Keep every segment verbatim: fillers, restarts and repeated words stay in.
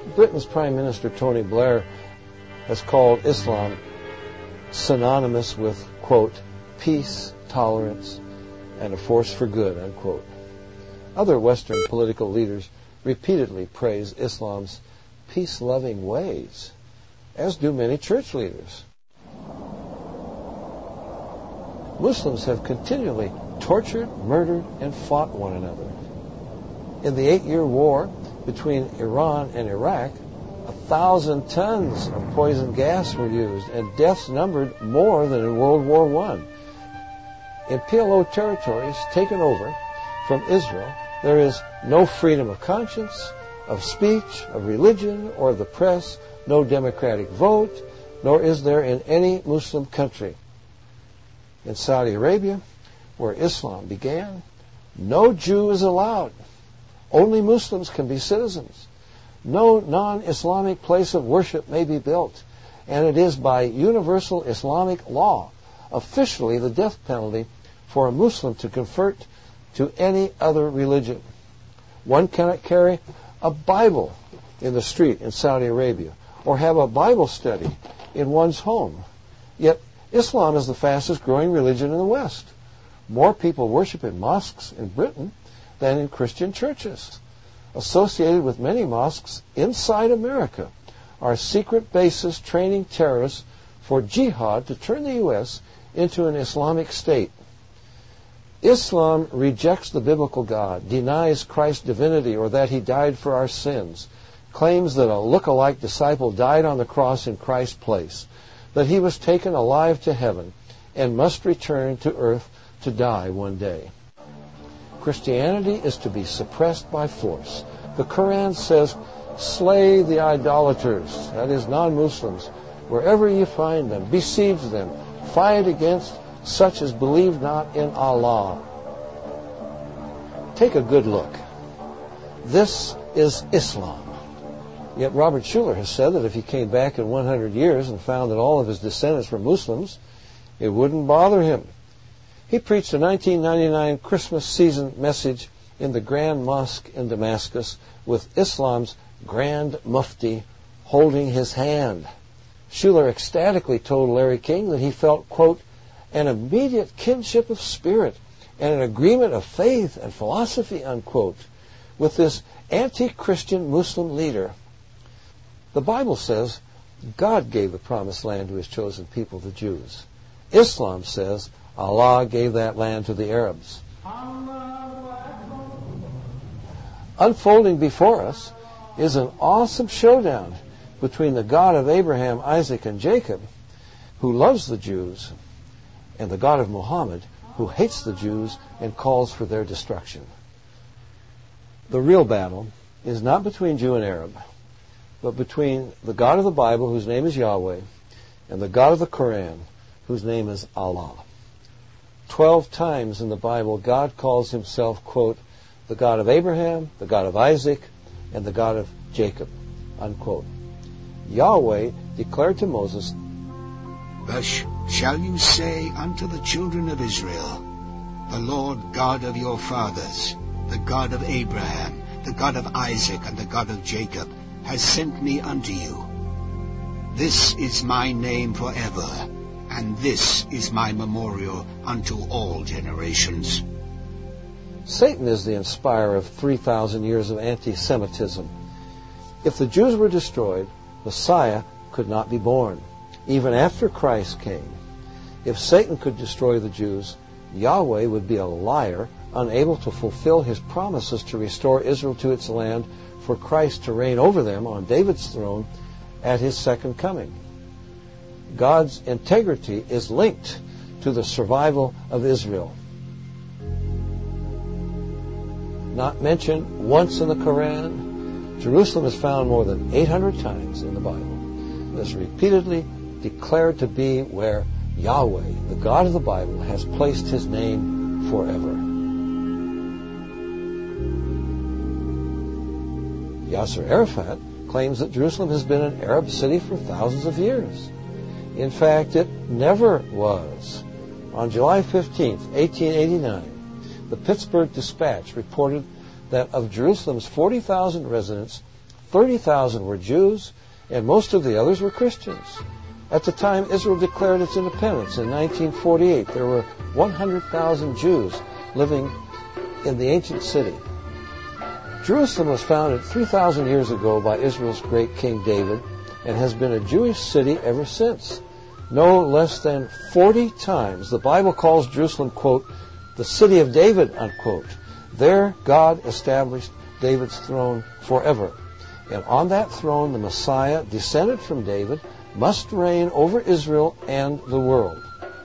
Britain's Prime Minister Tony Blair has called Islam synonymous with, quote, peace, tolerance, and a force for good, unquote. Other Western political leaders repeatedly praise Islam's peace-loving ways, as do many church leaders. Muslims have continually tortured, murdered, and fought one another. In the eight-year war between Iran and Iraq, a thousand tons of poison gas were used, and deaths numbered more than in World War One. In P L O territories taken over from Israel, there is no freedom of conscience, of speech, of religion, or of the press, no democratic vote, nor is there in any Muslim country. In Saudi Arabia, where Islam began, no Jew is allowed. Only Muslims can be citizens. No non-Islamic place of worship may be built, and it is by universal Islamic law officially the death penalty for a Muslim to convert to any other religion. One cannot carry a Bible in the street in Saudi Arabia or have a Bible study in one's home. Yet Islam is the fastest growing religion in the West. More people worship in mosques in Britain than in Christian churches. Associated with many mosques inside America are secret bases training terrorists for jihad to turn the U S into an Islamic state. Islam rejects the biblical God, denies Christ's divinity or that he died for our sins, claims that a look-alike disciple died on the cross in Christ's place, that he was taken alive to heaven and must return to earth to die one day. Christianity is to be suppressed by force. The Quran says, slay the idolaters, that is, non-Muslims, wherever you find them, besiege them, fight against such as believe not in Allah. Take a good look. This is Islam. Yet Robert Schuller has said that if he came back in one hundred years and found that all of his descendants were Muslims, it wouldn't bother him. He preached a nineteen ninety-nine Christmas season message in the Grand Mosque in Damascus with Islam's Grand Mufti holding his hand. Schuller ecstatically told Larry King that he felt, quote, an immediate kinship of spirit and an agreement of faith and philosophy, unquote, with this anti-Christian Muslim leader. The Bible says God gave the promised land to his chosen people, the Jews. Islam says Allah gave that land to the Arabs. Unfolding before us is an awesome showdown between the God of Abraham, Isaac, and Jacob, who loves the Jews, and the God of Muhammad, who hates the Jews and calls for their destruction. The real battle is not between Jew and Arab, but between the God of the Bible, whose name is Yahweh, and the God of the Quran, whose name is Allah. Twelve times in the Bible, God calls himself, quote, the God of Abraham, the God of Isaac, and the God of Jacob, unquote. Yahweh declared to Moses, Thus shall you say unto the children of Israel, the Lord God of your fathers, the God of Abraham, the God of Isaac, and the God of Jacob, has sent me unto you. This is my name forever, and this is my memorial unto all generations. Satan is the inspirer of three thousand years of anti-Semitism. If the Jews were destroyed, Messiah could not be born, even after Christ came. If Satan could destroy the Jews, Yahweh would be a liar, unable to fulfill his promises to restore Israel to its land, for Christ to reign over them on David's throne at his second coming. God's integrity is linked to the survival of Israel. Not mentioned once in the Quran, Jerusalem is found more than eight hundred times in the Bible. It is repeatedly declared to be where Yahweh, the God of the Bible, has placed his name forever. Yasser Arafat claims that Jerusalem has been an Arab city for thousands of years. In fact, it never was. On July fifteenth, eighteen eighty-nine, the Pittsburgh Dispatch reported that of Jerusalem's forty thousand residents, thirty thousand were Jews, and most of the others were Christians. At the time Israel declared its independence in nineteen forty-eight, there were one hundred thousand Jews living in the ancient city. Jerusalem was founded three thousand years ago by Israel's great King David and has been a Jewish city ever since. No less than forty times the Bible calls Jerusalem, quote, the city of David, unquote. There God established David's throne forever. And on that throne the Messiah, descended from David, must reign over Israel and the world.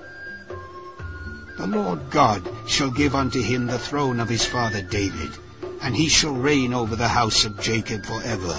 The Lord God shall give unto him the throne of his father David, and he shall reign over the house of Jacob forever.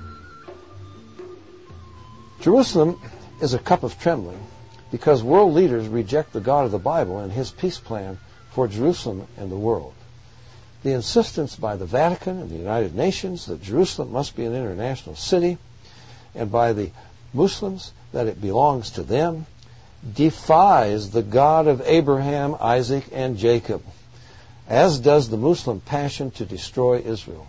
Jerusalem is a cup of trembling because world leaders reject the God of the Bible and his peace plan for Jerusalem and the world. The insistence by the Vatican and the United Nations that Jerusalem must be an international city, and by the Muslims that it belongs to them, defies the God of Abraham, Isaac, and Jacob, as does the Muslim passion to destroy Israel.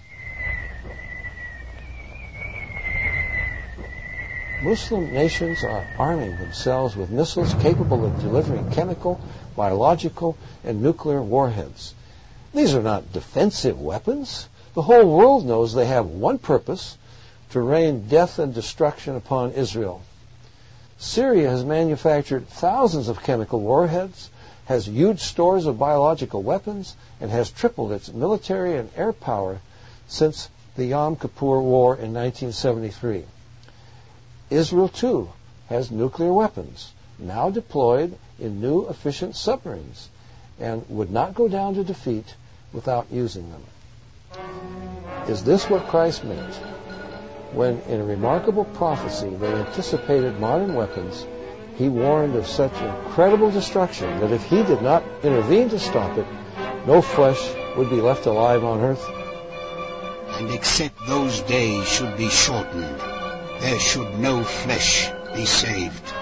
Muslim nations are arming themselves with missiles capable of delivering chemical, biological, and nuclear warheads. These are not defensive weapons. The whole world knows they have one purpose: to rain death and destruction upon Israel. Syria has manufactured thousands of chemical warheads, has huge stores of biological weapons, and has tripled its military and air power since the Yom Kippur War in nineteen seventy-three. Israel, too, has nuclear weapons, now deployed in new efficient submarines, and would not go down to defeat without using them. Is this what Christ meant when, in a remarkable prophecy that anticipated modern weapons, he warned of such incredible destruction that if he did not intervene to stop it, no flesh would be left alive on earth? And except those days should be shortened, there should no flesh be saved.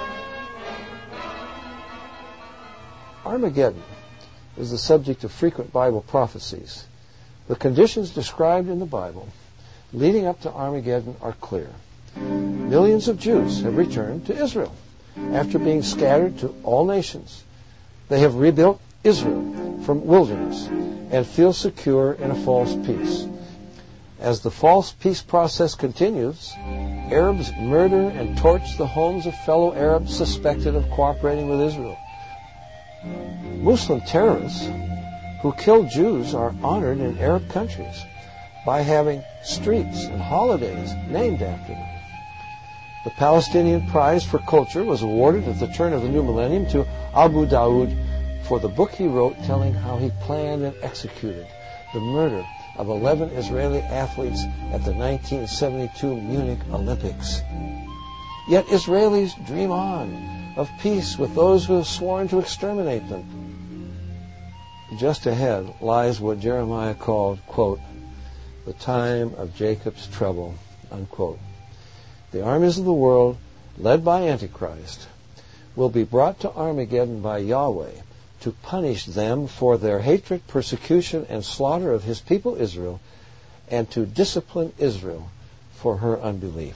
Armageddon is the subject of frequent Bible prophecies. The conditions described in the Bible leading up to Armageddon are clear. Millions of Jews have returned to Israel after being scattered to all nations. They have rebuilt Israel from wilderness and feel secure in a false peace. As the false peace process continues, Arabs murder and torch the homes of fellow Arabs suspected of cooperating with Israel. Muslim terrorists who kill Jews are honored in Arab countries by having streets and holidays named after them. The Palestinian Prize for Culture was awarded at the turn of the new millennium to Abu Daoud for the book he wrote telling how he planned and executed the murder of eleven Israeli athletes at the nineteen seventy-two Munich Olympics. Yet Israelis dream on of peace with those who have sworn to exterminate them. Just ahead lies what Jeremiah called, quote, the time of Jacob's trouble, unquote. The armies of the world, led by Antichrist, will be brought to Armageddon by Yahweh to punish them for their hatred, persecution, and slaughter of his people Israel, and to discipline Israel for her unbelief.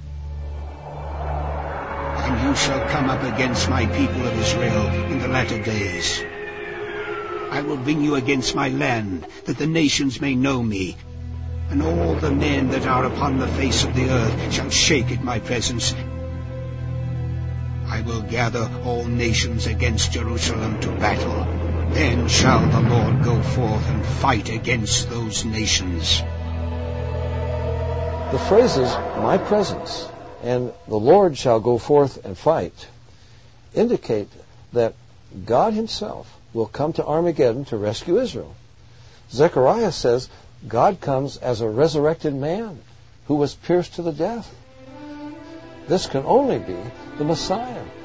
And you shall come up against my people of Israel in the latter days. I will bring you against my land, that the nations may know me, and all the men that are upon the face of the earth shall shake at my presence. I will gather all nations against Jerusalem to battle. Then shall the Lord go forth and fight against those nations. The phrases, my presence, and the Lord shall go forth and fight, indicate that God himself will come to Armageddon to rescue Israel. Zechariah says God comes as a resurrected man who was pierced to the death. This can only be the Messiah,